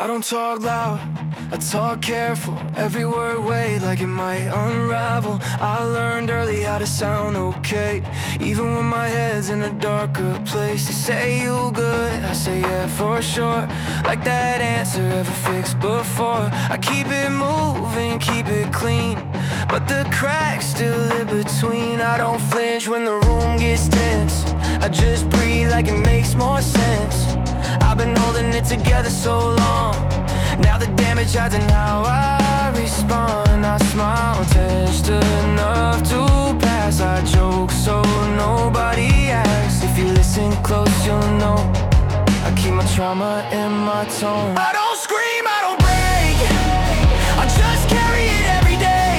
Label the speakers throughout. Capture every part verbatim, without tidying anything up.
Speaker 1: I don't talk loud, I talk careful. Every word weighed like it might unravel. I learned early how to sound okay, even when my head's in a darker place. They say you good, I say yeah for sure. Like that answer ever fixed before. I keep it moving, keep it clean, but the cracks still in between. I don't flinch when the room gets tense, I just breathe like it makes more sense. I've been holding it together so long, now the damage hides in how I respond. I smile just enough to pass, I joke so nobody asks. If you listen close you'll know I keep my trauma in my tone. I don't scream, I don't break, I just carry it every day.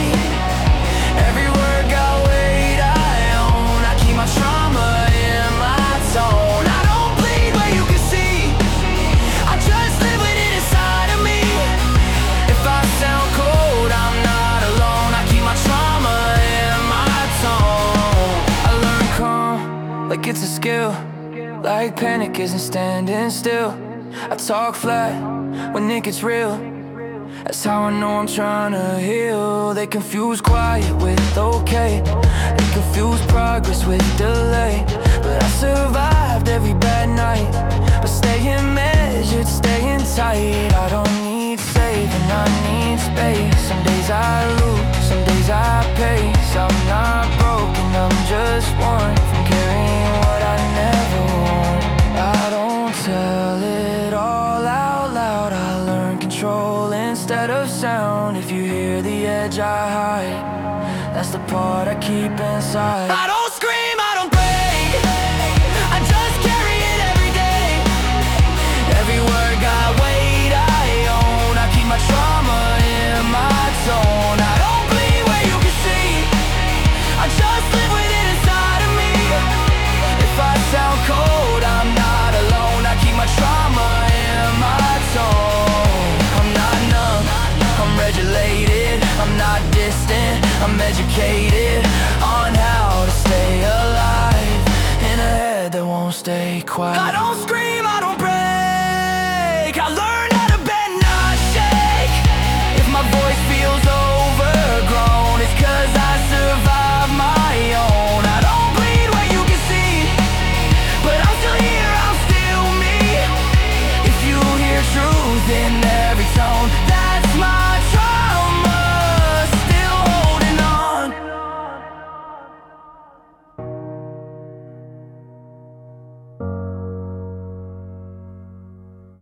Speaker 1: Every word got weight I own, I keep my trauma in my tone. I don't bleed where you can see, I just live with it inside of me. If I sound cold, I'm not alone, I keep my trauma in my tone. I learn calm like it's a skill, like panic isn't standing still. I talk flat when it gets real, that's how I know I'm trying to heal. They confuse quiet with okay, they confuse progress with delay. But I survived every bad night, but staying measured, staying tight. I don't need saving, I need space. Some days I lose, some days I pace. I'm not broken, I'm just worn from carrying what I never want. I don't tell it all out loud, I learn control instead of sound. If you hear the edge I hide, that's the part I keep inside. I don't scream, I don't break, I just carry it every day. Every word got weight I own, I keep my trauma in my tone. I don't bleed where you can see, I just live with it inside of me. If I sound cold, I'm not alone, I keep my trauma in my tone. I'm not numb, I'm regulated, I'm not distant, I'm educated on how to stay alive in a head that won't stay quiet. I don't